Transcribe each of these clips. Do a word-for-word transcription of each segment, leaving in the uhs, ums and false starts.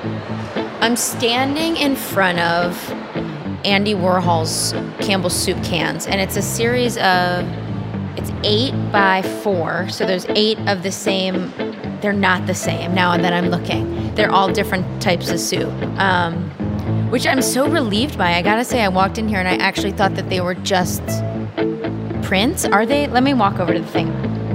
I'm standing in front of Andy Warhol's Campbell's Soup cans, and it's a series of, it's eight by four, so there's eight of the same, they're not the same now and then I'm looking. They're all different types of soup, um, which I'm so relieved by. I gotta say, I walked in here and I actually thought that they were just prints. Are they? Let me walk over to the thing.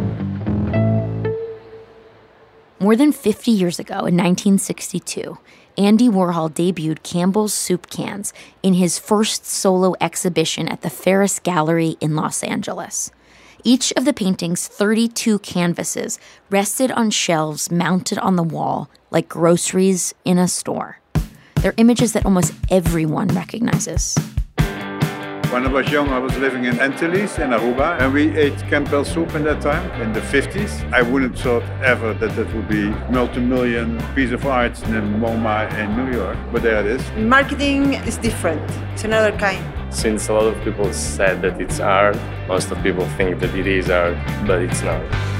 More than fifty years ago, in nineteen sixty-two, Andy Warhol debuted Campbell's Soup cans in his first solo exhibition at the Ferris Gallery in Los Angeles. Each of the painting's thirty-two canvases rested on shelves mounted on the wall like groceries in a store. They're images that almost everyone recognizes. When I was young, I was living in Antilles, in Aruba, and we ate Campbell's Soup in that time, in the fifties. I wouldn't thought ever that that would be multi-million piece of art in MoMA in New York, but there it is. Marketing is different. It's another kind. Since a lot of people said that it's art, most of people think that it is art, but it's not.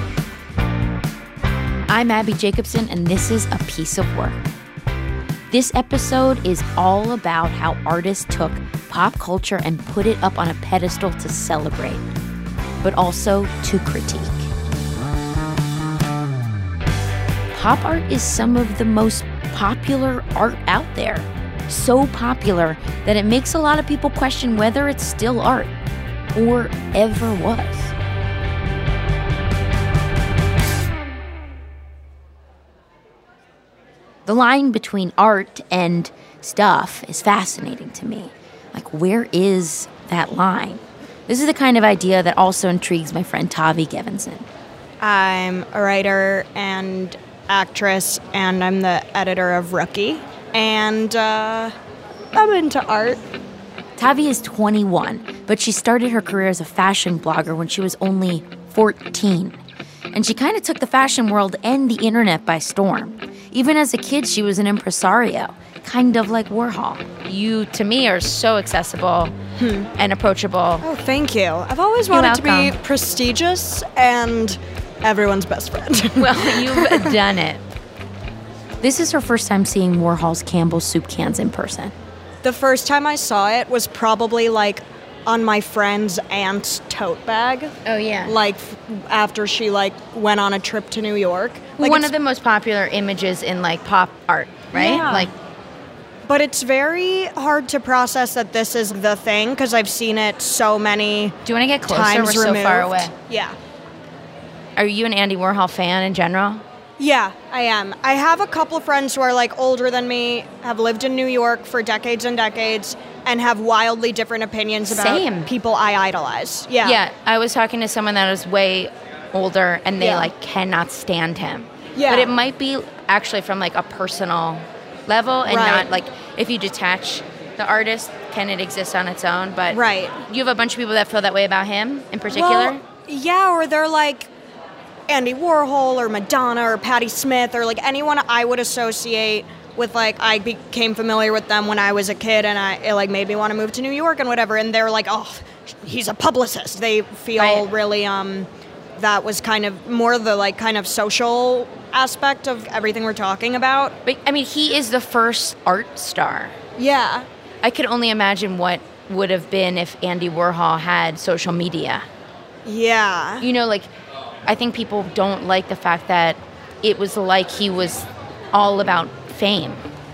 I'm Abby Jacobson, and this is A Piece of Work. This episode is all about how artists took pop culture and put it up on a pedestal to celebrate, but also to critique. Pop art is some of the most popular art out there. So popular that it makes a lot of people question whether it's still art or ever was. The line between art and stuff is fascinating to me. Like, where is that line? This is the kind of idea that also intrigues my friend Tavi Gevinson. I'm a writer and actress, and I'm the editor of Rookie. And uh, I'm into art. Tavi is twenty-one, but she started her career as a fashion blogger when she was only fourteen. And she kind of took the fashion world and the internet by storm. Even as a kid, she was an impresario, kind of like Warhol. You, to me, are so accessible hmm. and approachable. Oh, thank you. I've always You're wanted welcome. to be prestigious and everyone's best friend. Well, you've done it. This is her first time seeing Warhol's Campbell's Soup cans in person. The first time I saw it was probably like on my friend's aunt's tote bag. Oh, yeah. Like f- after she like went on a trip to New York. Like One of the most popular images in like pop art, right? Yeah. Like, but it's very hard to process that this is the thing because I've seen it so many do you want to get closer? times We're removed. so far away. Yeah. Are you an Andy Warhol fan in general? Yeah, I am. I have a couple friends who are like older than me, have lived in New York for decades and decades, and have wildly different opinions about Same. people I idolize. Yeah. Yeah, I was talking to someone that was way older, and they Yeah. like cannot stand him. Yeah. But it might be actually from like a personal level, and Right. not like if you detach the artist, can it exist on its own? But Right. you have a bunch of people that feel that way about him in particular. Well, yeah, or they're like Andy Warhol or Madonna or Patti Smith or like anyone I would associate with, like, I became familiar with them when I was a kid and I it like made me want to move to New York and whatever, and they're like, oh, he's a publicist. They feel Right. really um that was kind of more the like kind of social aspect of everything we're talking about. But I mean, he is the first art star. Yeah. I could only imagine what would have been if Andy Warhol had social media. Yeah. You know, like, I think people don't like the fact that it was like he was all about fame.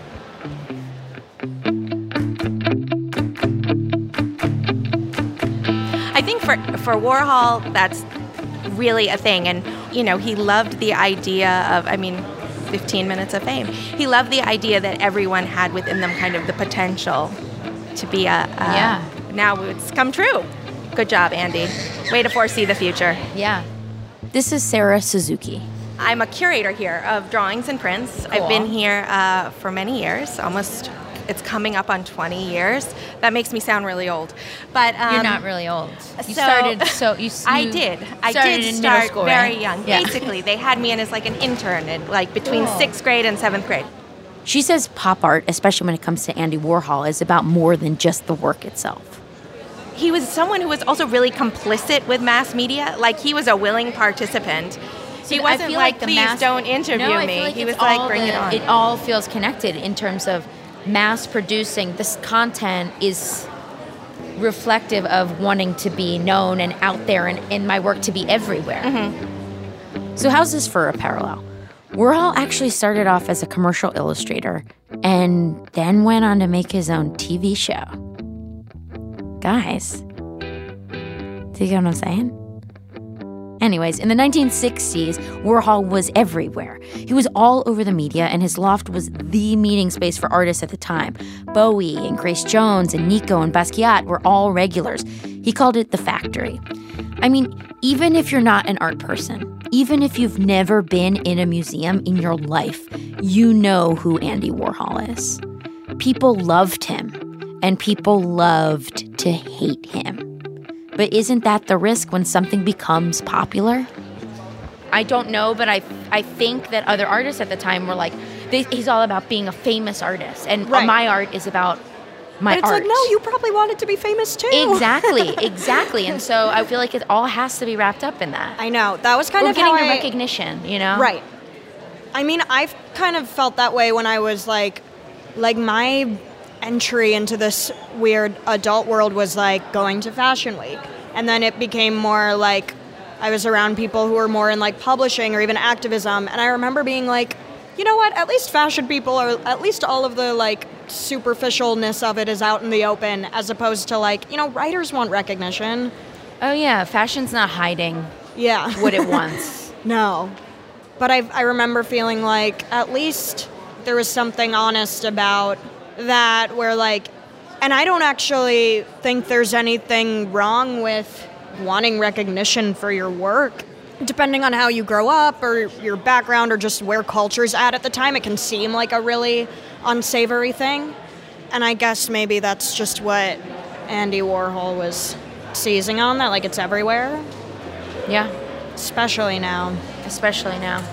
I think for for Warhol, that's really a thing. And, you know, he loved the idea of, I mean, fifteen minutes of fame. He loved the idea that everyone had within them kind of the potential to be a... a Yeah. Now it's come true. Good job, Andy. Way to foresee the future. Yeah. This is Sarah Suzuki. I'm a curator here of drawings and prints. Cool. I've been here uh, for many years, almost, it's coming up on twenty years. That makes me sound really old. But um, You're not really old. You so- started, so you, you I did. I started did in start middle school, very right? young. Yeah. Basically, they had me in as like an intern, in, like between Cool. sixth grade and seventh grade. She says pop art, especially when it comes to Andy Warhol, is about more than just the work itself. He was someone who was also really complicit with mass media. Like, he was a willing participant He I wasn't feel like, the please mass- don't interview no, I me. feel like He it's was like, all bring it the- on. It all feels connected in terms of mass producing. This content is reflective of wanting to be known and out there, and, and my work to be everywhere. Mm-hmm. So how's this for a parallel? Warhol actually started off as a commercial illustrator and then went on to make his own T V show. Guys, do you get what I'm saying? Anyways, in the nineteen sixties, Warhol was everywhere. He was all over the media, and his loft was the meeting space for artists at the time. Bowie and Grace Jones and Nico and Basquiat were all regulars. He called it the factory. I mean, even if you're not an art person, even if you've never been in a museum in your life, you know who Andy Warhol is. People loved him, and people loved to hate him. But isn't that the risk when something becomes popular? I don't know, but I I think that other artists at the time were like, they, he's all about being a famous artist, and Right. my art is about my But it's art. like, no, you probably wanted to be famous too. Exactly, exactly. And so I feel like it all has to be wrapped up in that. I know. That was kind Or of getting how the I, recognition, you know? Right. I mean, I've kind of felt that way when I was like, like my entry into this weird adult world was like going to Fashion Week. And then it became more like I was around people who were more in like publishing or even activism. And I remember being like, you know what, at least fashion people, or at least all of the like superficialness of it is out in the open, as opposed to like, you know, writers want recognition. Oh, yeah. Fashion's not hiding Yeah. what it wants. No. But I I remember feeling like at least there was something honest about that, where like, and I don't actually think there's anything wrong with wanting recognition for your work. Depending on how you grow up or your background or just where culture's at at the time, it can seem like a really unsavory thing. And I guess maybe that's just what Andy Warhol was seizing on, that like it's everywhere, Yeah, especially now. especially now.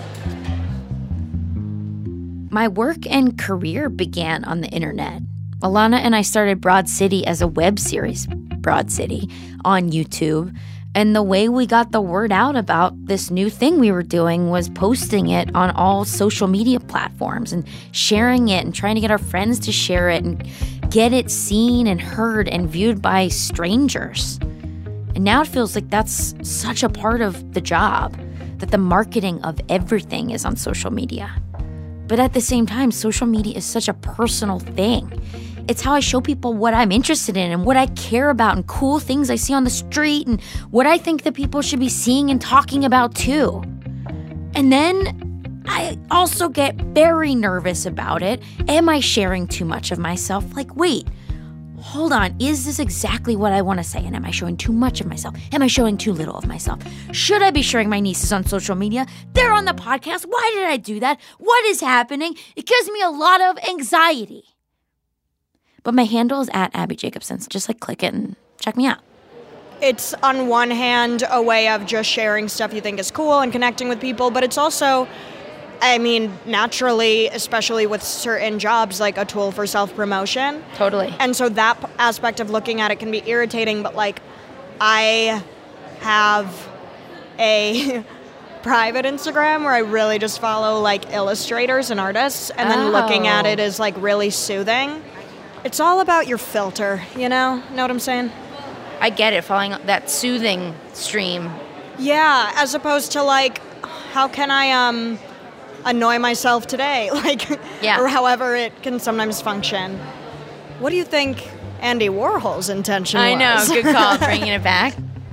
My work and career began on the internet. Alana and I started Broad City as a web series, Broad City, on YouTube. And the way we got the word out about this new thing we were doing was posting it on all social media platforms and sharing it and trying to get our friends to share it and get it seen and heard and viewed by strangers. And now it feels like that's such a part of the job, that the marketing of everything is on social media. But at the same time, social media is such a personal thing. It's how I show people what I'm interested in and what I care about and cool things I see on the street and what I think that people should be seeing and talking about too. And then I also get very nervous about it. Am I sharing too much of myself? Like, wait, hold on. Is this exactly what I want to say? And am I showing too much of myself? Am I showing too little of myself? Should I be sharing my nieces on social media? They're on the podcast. Why did I do that? What is happening? It gives me a lot of anxiety. But my handle is at Abby Jacobson, so just like click it and check me out. It's on one hand a way of just sharing stuff you think is cool and connecting with people, but it's also, I mean, naturally, especially with certain jobs, like a tool for self-promotion. Totally. And so that p- aspect of looking at it can be irritating, but like I have a private Instagram where I really just follow like illustrators and artists, and then looking at Oh. it is like really soothing. It's all about your filter, you know? Know what I'm saying? I get it, following that soothing stream. Yeah, as opposed to like, how can I um annoy myself today? Like, Yeah. or however it can sometimes function. What do you think Andy Warhol's intention I was? know, good call, bringing it back.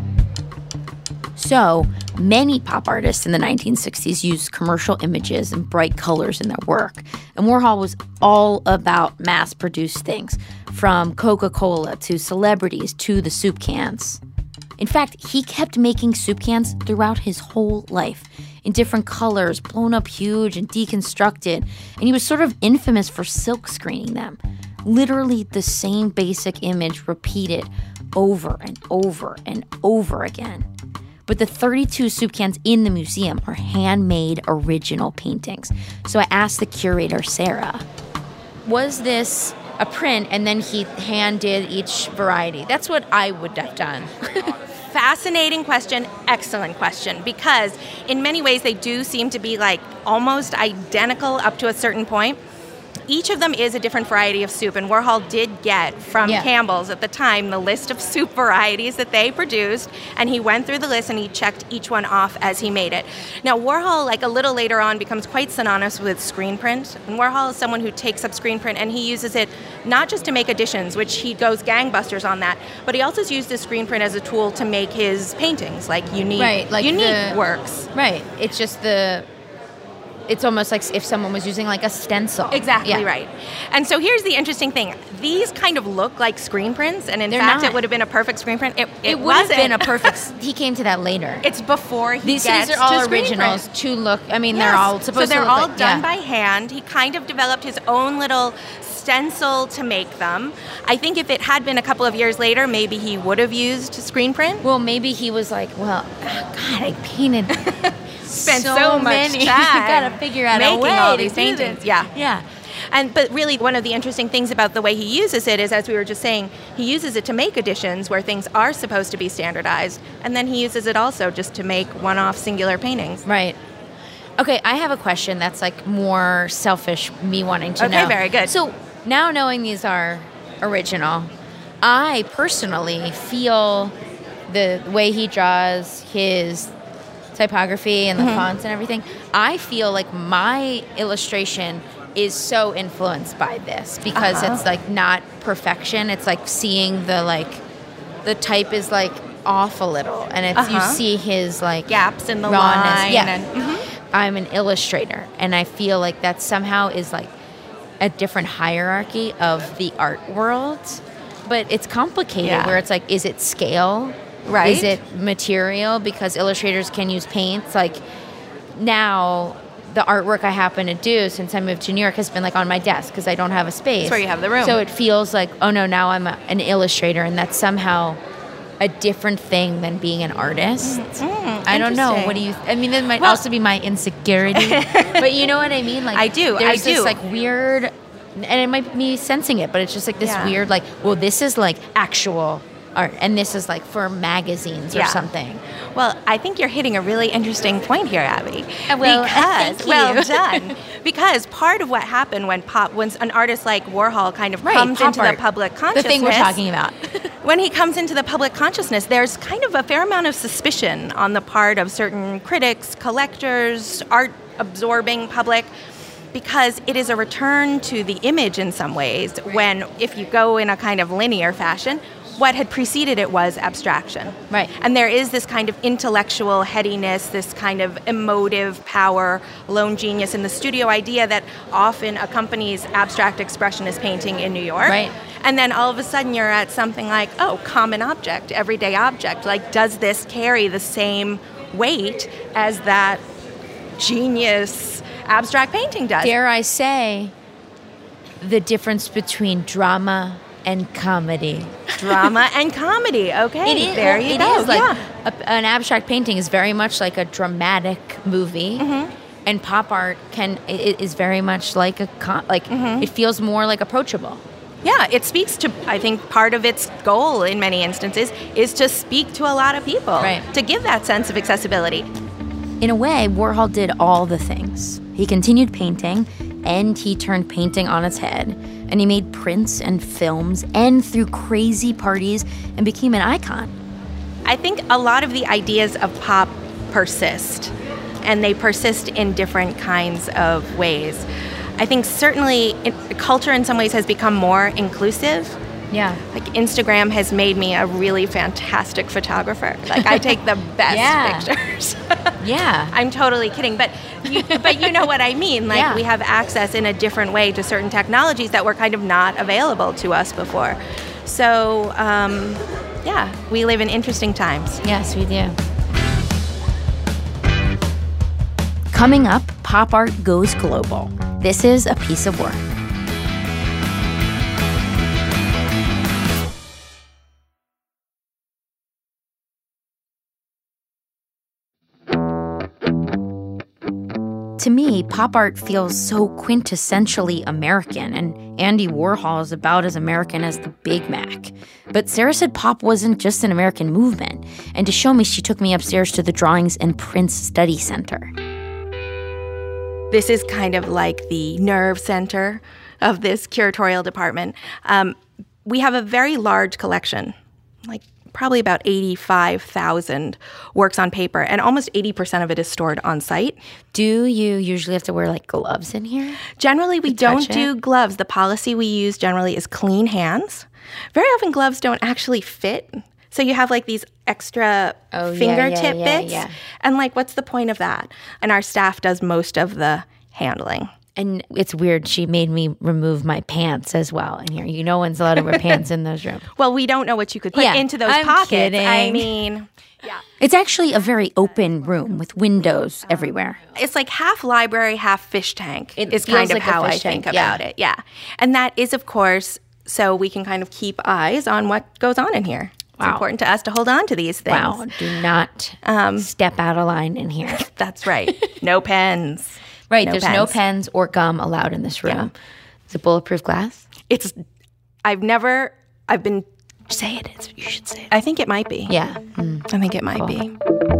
So, many pop artists in the nineteen sixties used commercial images and bright colors in their work. And Warhol was all about mass-produced things, from Coca-Cola to celebrities to the soup cans. In fact, he kept making soup cans throughout his whole life, in different colors, blown up huge and deconstructed. And he was sort of infamous for silk screening them. Literally the same basic image repeated over and over and over again. But the thirty-two soup cans in the museum are handmade original paintings. So I asked the curator, Sarah, was this a print and then he hand did each variety? That's what I would have done. Fascinating question, excellent question, because in many ways they do seem to be like almost identical up to a certain point. Each of them is a different variety of soup, and Warhol did get from Yeah. Campbell's at the time the list of soup varieties that they produced, and he went through the list and he checked each one off as he made it. Now, Warhol, like a little later on, becomes quite synonymous with screen print, and Warhol is someone who takes up screen print and he uses it not just to make editions, which he goes gangbusters on that, but he also uses screen print as a tool to make his paintings, like unique, Right, like unique the- works. Right. It's just the. It's almost like if someone was using like a stencil. Exactly Yeah. right. And so here's the interesting thing. These kind of look like screen prints, and in They're fact, not. it would have been a perfect screen print. It, it, It would have wasn't. been a perfect. He came to that later. It's before he These gets these are all to screen originals print. to look. I mean, Yes. they're all supposed so they're to look all like, done yeah. by hand. He kind of developed his own little stencil to make them. I think if it had been a couple of years later, maybe he would have used screen print. Well, maybe he was like, well, ah, God, I painted. Spent so, so, much many. time I gotta figure out making a way all to these do paintings. this. Yeah, Yeah. And but really, one of the interesting things about the way he uses it is, as we were just saying, he uses it to make editions where things are supposed to be standardized, and then he uses it also just to make one-off singular paintings. Right. Okay, I have a question that's like more selfish, me wanting to Okay, know. very good. So now knowing these are original, I personally feel the way he draws his typography and the Mm-hmm. fonts and everything, I feel like my illustration is so influenced by this because Uh-huh. it's like not perfection. It's like seeing the like the type is like off a little, and it's you Uh-huh. see his like Gaps in the rawness. line Yeah, and- mhm. I'm an illustrator, and I feel like that somehow is like a different hierarchy of the art world, but it's complicated. Yeah. Where it's like, is it scale? Right. Is it material? Because illustrators can use paints. Like now, the artwork I happen to do since I moved to New York has been like on my desk because I don't have a space. That's where you have the room. So it feels like, oh no, now I'm a, an illustrator, and that's somehow a different thing than being an artist. I don't know. What do you? I mean, that might Well- also be my insecurity, but you know what I mean. Like I do, I There's do. this like weird, and it might be sensing it, but it's just like this Yeah. weird. Like, well, this is like actual art, and this is like for magazines or Yeah. something. Well, I think you're hitting a really interesting point here, Abby. Uh, well, because, thank well you. done. Because part of what happened when pop, when an artist like Warhol kind of Right, comes pop into art. the public The consciousness, thing we're talking about. when he comes into the public consciousness, there's kind of a fair amount of suspicion on the part of certain critics, collectors, art-absorbing public, because it is a return to the image in some ways, when if you go in a kind of linear fashion, what had preceded it was abstraction. Right. And there is this kind of intellectual headiness, this kind of emotive power, lone genius in the studio idea that often accompanies abstract expressionist painting in New York. Right. And then all of a sudden you're at something like, oh, common object, everyday object. Like, does this carry the same weight as that genius abstract painting does? Dare I say, the difference between drama and comedy. Drama and comedy. Okay, It is. there well, you it go. is, like yeah. a- an abstract painting is very much like a dramatic movie, Mm-hmm. and pop art can it is very much like a con- like Mm-hmm. it feels more like approachable. Yeah, it speaks to, I think part of its goal in many instances is to speak to a lot of people. Right. To give that sense of accessibility. In a way, Warhol did all the things. He continued painting, and he turned painting on its head, and he made prints and films and threw crazy parties and became an icon. I think a lot of the ideas of pop persist, and they persist in different kinds of ways. I think certainly it, culture in some ways has become more inclusive. Yeah. Like Instagram has made me a really fantastic photographer. Like I take the best Yeah. pictures. Yeah. I'm totally kidding, but you, but you know what I mean. Like Yeah. we have access in a different way to certain technologies that were kind of not available to us before. So um, yeah, we live in interesting times. Yes, we do. Coming up, pop art goes global. This is A Piece of Work. To me, me, pop art feels so quintessentially American, and Andy Warhol is about as American as the Big Mac. But Sarah said pop wasn't just an American movement, and to show me, she took me upstairs to the Drawings and Prints Study Center. This is kind of like the nerve center of this curatorial department. Um, we have a very large collection, like probably about eighty-five thousand works on paper, and almost eighty percent of it is stored on site. Do you usually have to wear like gloves in here? Generally, we don't touch do it? gloves. The policy we use generally is clean hands. Very often gloves don't actually fit. So you have like these extra Oh, yeah, fingertip yeah, yeah, bits. yeah. And like, what's the point of that? And our staff does most of the handling. And it's weird, she made me remove my pants as well in here. You know, one's allowed to wear pants in those rooms. Well, we don't know what you could put Yeah, into those I'm pockets. kidding. I mean, yeah. It's actually a very open room with windows everywhere. It's like half library, half fish tank It is feels kind of like a how I fish think tank, yeah. about it. Yeah. And that is, of course, so we can kind of keep eyes on what goes on in here. It's Wow. important to us to hold on to these things. Wow, do not step out of line in here. That's right. No pens. Right, No there's no pens. pens or gum allowed in this room. Is it bulletproof glass? It's, I've never, I've been, say it, it's, you should say it. I think it might be. Yeah. Mm. I think it might be.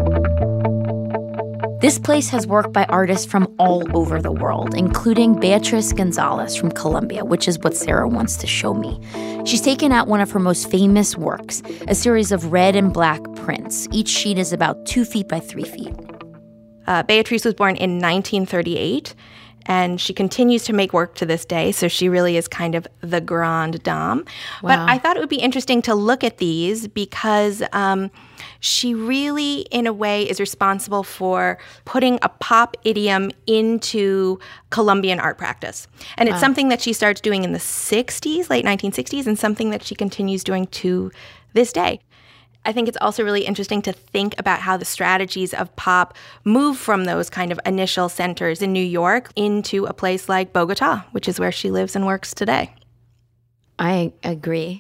This place has work by artists from all over the world, including Beatriz Gonzalez from Colombia, which is what Sarah wants to show me. She's taken out one of her most famous works, a series of red and black prints. Each sheet is about two feet by three feet. Uh, Beatriz was born in nineteen thirty-eight, and she continues to make work to this day, so she really is kind of the grande dame. But Wow. I thought it would be interesting to look at these because um, she really, in a way, is responsible for putting a pop idiom into Colombian art practice. And it's something that she starts doing in the sixties, late nineteen sixties, and something that she continues doing to this day. I think it's also really interesting to think about how the strategies of pop move from those kind of initial centers in New York into a place like Bogota, which is where she lives and works today. I agree.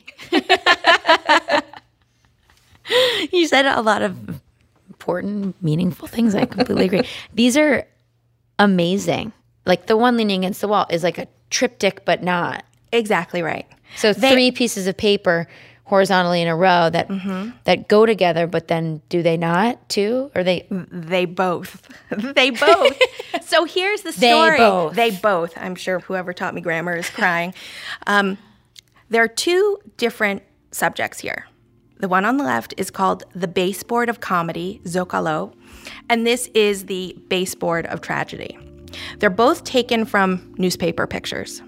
You said a lot of important, meaningful things. I completely agree. These are amazing. Like the one leaning against the wall is like a triptych, but not. Exactly right. So They- three pieces of paper horizontally in a row that that go together, but then do they not too? Or they They both. They both. So here's the They story. both. They both. I'm sure whoever taught me grammar is crying. Um, there are two different subjects here. The one on the left is called the baseboard of comedy, Zócalo, and this is the baseboard of tragedy. They're both taken from newspaper pictures.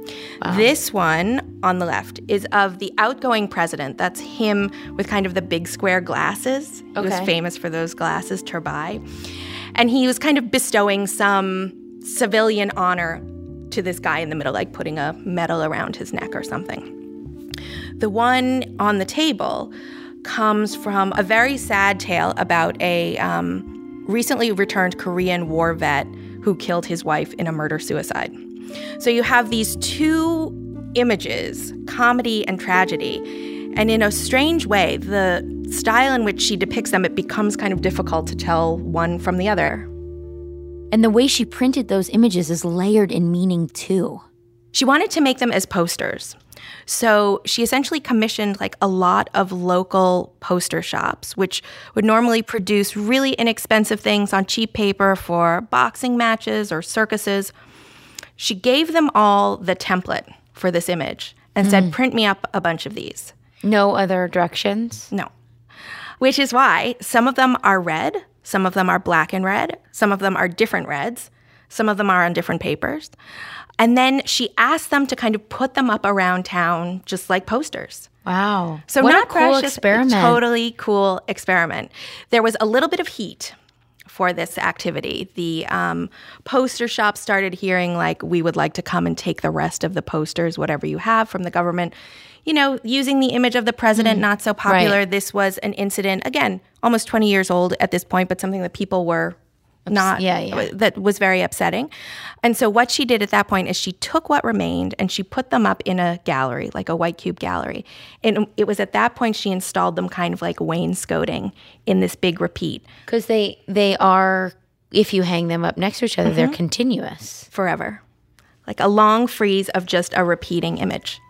This one on the left is of the outgoing president. That's him with kind of the big square glasses. He was Okay. famous for those glasses, Turbay. And he was kind of bestowing some civilian honor to this guy in the middle, like putting a medal around his neck or something. The one on the table comes from a very sad tale about a um, recently returned Korean war vet who killed his wife in a murder-suicide. So you have these two images, comedy and tragedy, and in a strange way, the style in which she depicts them, it becomes kind of difficult to tell one from the other. and the way she printed those images is layered in meaning too. She wanted to make them as posters. So she essentially commissioned like a lot of local poster shops, which would normally produce really inexpensive things on cheap paper for boxing matches or circuses. She gave them all the template for this image and said, print me up a bunch of these. No other directions? No. Which is why some of them are red, some of them are black and red, some of them are different reds, some of them are on different papers. And then she asked them to kind of put them up around town just like posters. Wow. So what not a cool precious, experiment. A totally cool experiment. There was a little bit of heat for this activity. The um, poster shop started hearing like, we would like to come and take the rest of the posters, whatever you have from the government. You know, using the image of the president, mm. not so popular. Right. This was an incident, again, almost twenty years old at this point, but something that people were not, yeah, yeah. that was very upsetting. And so what she did at that point is she took what remained and she put them up in a gallery, like a white cube gallery. And it was at that point she installed them kind of like wainscoting in this big repeat. Because they, they are if you hang them up next to each other, mm-hmm. they're continuous. Forever. Like a long freeze of just a repeating image.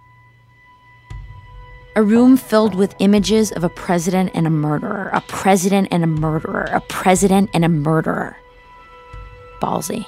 A room filled with images of a president and a murderer, a president and a murderer, a president and a murderer. Ballsy.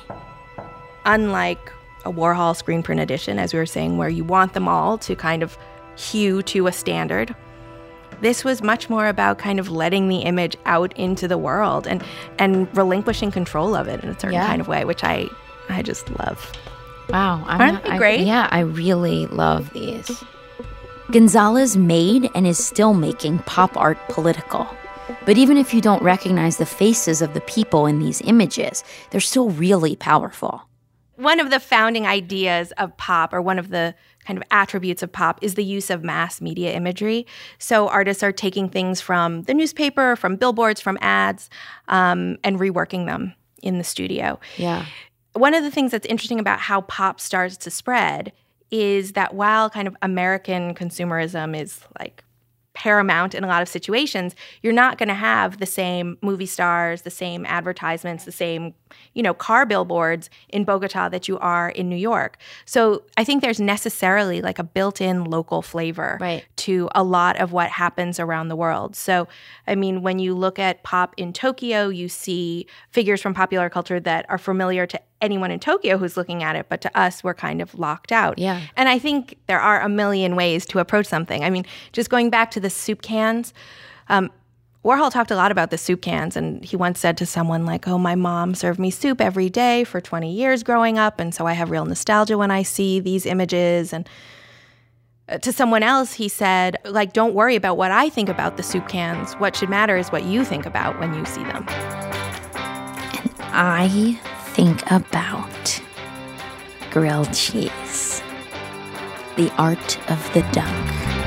Unlike a Warhol screen print edition, as we were saying, where you want them all to kind of hew to a standard, this was much more about kind of letting the image out into the world and, and relinquishing control of it in a certain yeah. kind of way, which I, I just love. Wow. I'm Aren't not, they I, great? Yeah, I really love these. Gonzalez made and is still making pop art political. But even if you don't recognize the faces of the people in these images, they're still really powerful. One of the founding ideas of pop, or one of the kind of attributes of pop, is the use of mass media imagery. So artists are taking things from the newspaper, from billboards, from ads, um, and reworking them in the studio. Yeah. One of the things that's interesting about how pop starts to spread is that while kind of American consumerism is like paramount in a lot of situations, you're not going to have the same movie stars, the same advertisements, the same, you know, car billboards in Bogota that you are in New York. So I think there's necessarily like a built-in local flavor right. to a lot of what happens around the world. So, I mean, when you look at pop in Tokyo, you see figures from popular culture that are familiar to anyone in Tokyo who's looking at it, but to us, we're kind of locked out. Yeah. And I think there are a million ways to approach something. I mean, just going back to the soup cans, um, Warhol talked a lot about the soup cans, and he once said to someone like, oh, my mom served me soup every day for twenty years growing up, and so I have real nostalgia when I see these images. And to someone else, he said, like, don't worry about what I think about the soup cans. What should matter is what you think about when you see them. And I think about grilled cheese, the art of the dunk.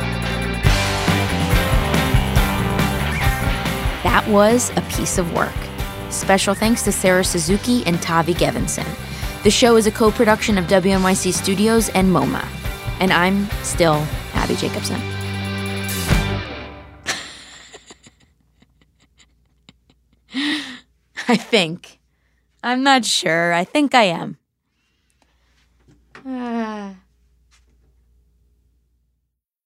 That was a piece of work. Special thanks to Sarah Suzuki and Tavi Gevinson. The show is a co-production of W N Y C Studios and MoMA. And I'm still Abby Jacobson. I think. I'm not sure. I think I am. Uh...